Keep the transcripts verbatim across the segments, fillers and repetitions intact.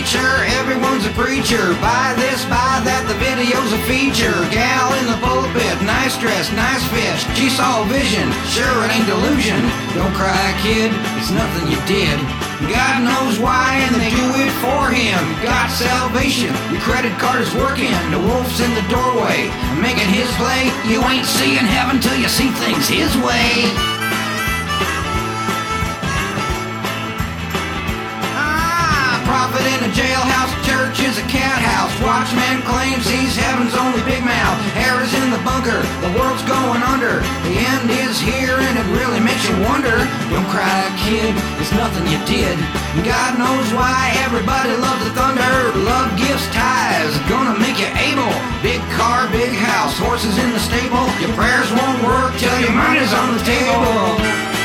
teacher, everyone's a preacher. Buy this, buy that, the video's a feature. Gal in the pulpit, nice dress, nice fit. She saw a vision, sure it ain't delusion. Don't cry, kid, it's nothing you did. God knows why, and they do it for him. Got salvation, your credit card is working. The wolf's in the doorway, making his play. You ain't seeing heaven till you see things his way. Prophet in a jailhouse, church is a cat house. Watchman claims he's heaven's only big mouth. Hair is in the bunker, the world's going under. The end is here and it really makes you wonder. Don't cry, kid, it's nothing you did. God knows why everybody loves the thunder. Love gives ties, gonna make you able. Big car, big house, horses in the stable. Your prayers won't work till your money's on the table.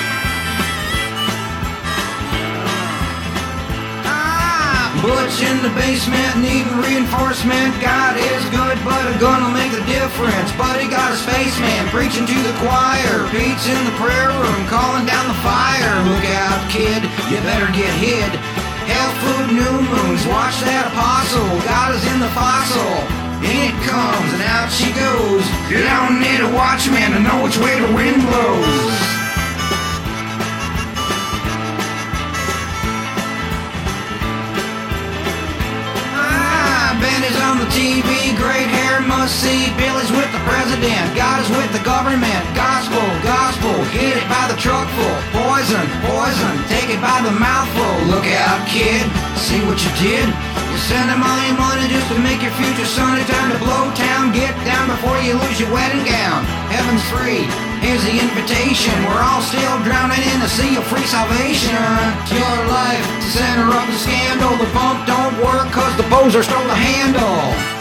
Butch in the basement, needing reinforcement. God is good, but it's gonna make a difference. Buddy got a spaceman preaching to the choir. Pete's in the prayer room, calling down the fire. Look out, kid, you better get hid. Health food, new moons, watch that apostle. God is in the fossil. In it comes, and out she goes. You don't need a watchman to know which way the wind blows. Benny's on the T V, great hair must see. Billy's with the president, God is with the government. Gospel, gospel, hit it by the truckful. Poison, poison, take it by the mouthful. Look out, kid, see what you did? You're sending all your money just to make your future sunny. Time to blow town, get down before you lose your wedding gown. Heaven's free, here's the invitation. We're all still drowning in a sea of free salvation. Your life to center up the scandal. The pump don't work cause the poser stole the handle.